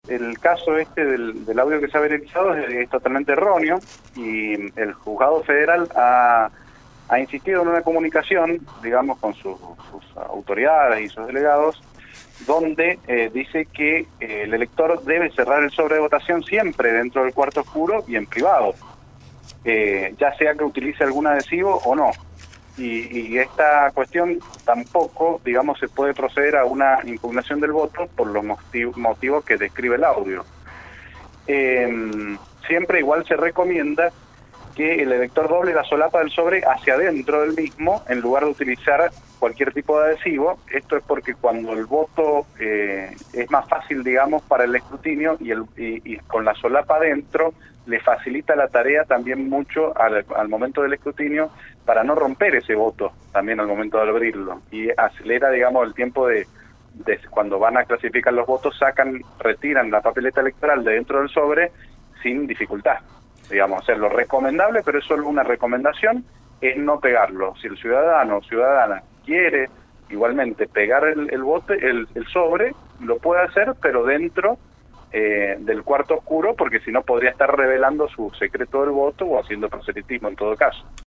el caso este del audio que se ha viralizado es totalmente erróneo y el juzgado federal ha insistido en una comunicación, digamos, con sus autoridades y sus delegados, donde dice que el elector debe cerrar el sobre de votación siempre dentro del cuarto oscuro y en privado, ya sea que utilice algún adhesivo o no. Y esta cuestión tampoco, digamos, se puede proceder a una impugnación del voto por los motivos que describe el audio. Siempre igual se recomienda que el elector doble la solapa del sobre hacia adentro del mismo en lugar de utilizar cualquier tipo de adhesivo. Esto es porque cuando el voto es más fácil, digamos, para el escrutinio y con la solapa adentro le facilita la tarea también mucho al momento del escrutinio para no romper ese voto también al momento de abrirlo, y acelera, digamos, el tiempo de cuando van a clasificar los votos, retiran la papeleta electoral de dentro del sobre sin dificultad. Digamos, hacer lo recomendable, pero es solo una recomendación, es no pegarlo. Si el ciudadano o ciudadana quiere igualmente pegar el sobre, lo puede hacer, pero dentro del cuarto oscuro, porque si no podría estar revelando su secreto del voto o haciendo proselitismo en todo caso.